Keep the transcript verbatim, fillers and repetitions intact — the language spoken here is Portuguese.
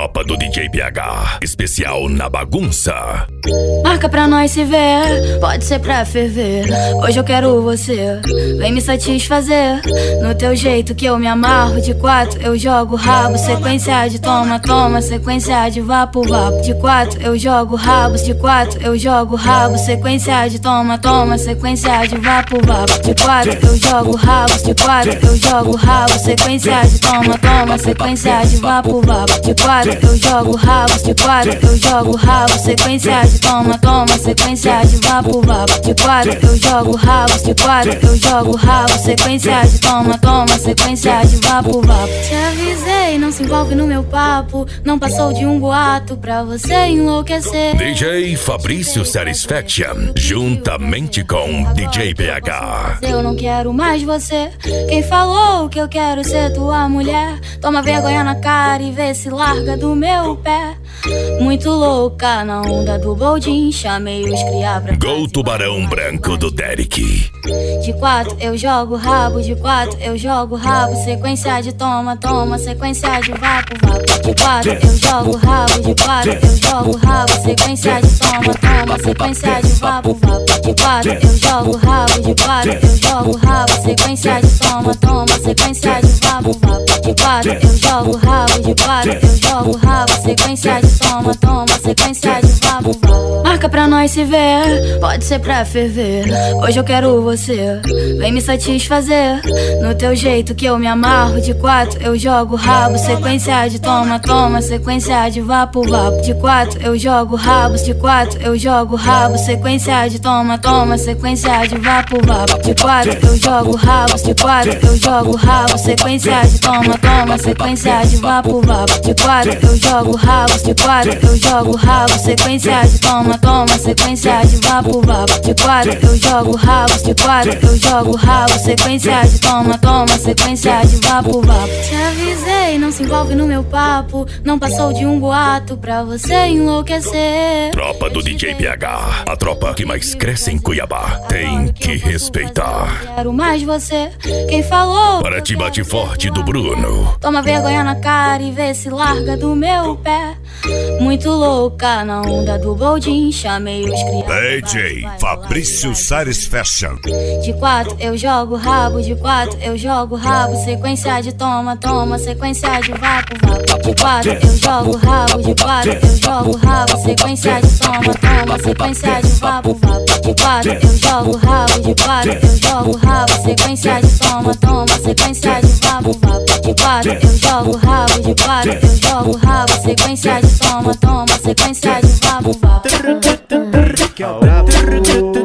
Tropa do D J P H, especial na bagunça. Marca pra nós se ver, pode ser pra ferver. Hoje eu quero você, vem me satisfazer. No teu jeito que eu me amarro. De quatro eu jogo rabo, sequência de toma, toma, sequência de vapo, vapo. De quatro eu jogo rabos, de quatro eu jogo rabo, sequência de toma, toma, sequência de vapo, vapo. De quatro eu jogo rabos, de quatro eu jogo rabo, sequência de toma, toma, sequência de vapo, vapo. De quatro eu jogo rabos, de quatro eu jogo rabo, sequência de toma, toma, sequência de vapo, vapo. De quatro eu jogo rabos, de quatro eu jogo rabo, sequência de toma, toma, sequência de vapo, vapo. Te avisei, não se envolve no meu papo, não passou de um boato pra você enlouquecer. D J Fabrício Satisfaction, juntamente com D J P H. Eu não quero mais você. Quem falou que eu quero ser tua mulher? Toma vergonha na cara e vê se larga do meu pé. Muito louca na onda do boldin, chamei os cria pra Gol Tubarão Branco do Derek. De quatro eu jogo rabo, de quatro eu jogo rabo, sequência de toma, toma, sequência de vapo, vapo. De quatro eu jogo rabo, de quatro eu jogo rabo, sequência de toma, toma, sequência de vapo, vapo. De quatro eu jogo rabo, de quatro eu jogo rabo, sequência de toma, toma, sequência de vapo, vapo. De quatro eu jogo rabo, de quatro eu jogo rabo, sequência de toma, toma, sequência de vapo, vapo. Marca pra nós se ver, pode ser pra ferver. Hoje eu quero você, vem me satisfazer. No teu jeito que eu me amarro. De quatro eu jogo rabo, sequência de toma, toma, sequência de vapo, vapo. De quatro eu jogo rabos, de quatro eu jogo rabo, sequência de toma, toma, sequência de vapo, vapo. De quatro eu jogo rabos, de quatro eu jogo rabo, sequência de toma, toma, sequência de vapo, vapo. De quatro eu jogo rabos, de quatro eu jogo rabo, sequência de toma, toma, sequência de vapo, vapo. De quatro eu jogo rabos, de quatro eu jogo rabo, sequência de toma, toma, sequência de vapo, vapo. Te avisei, não se envolve no meu papo, não passou de um boato pra você enlouquecer. Tropa do D J P H, a tropa que mais cresce em Cuiabá, tem que respeitar. Quero mais você. Quem falou? Para te bate forte do Bruno. Toma vergonha na cara e vê se larga do meu pé. Muito louca na onda do boldin, chamei os cria D J Fabrício Satisfaction. De quatro eu jogo rabo, de quatro eu jogo rabo, sequência de toma, toma, sequência de vapo, vapo. De quatro eu jogo rabo, de quatro eu jogo rabo, sequência de toma, toma, sequência de vapo, vapo. De quatro eu jogo rabo, de quatro eu jogo rabo, sequência de toma, toma, sequência de vapo, vapo. De quatro eu jogo rabo, de quatro eu jogo rabo, sequência de toma, toma, sequência de vapo, vapo.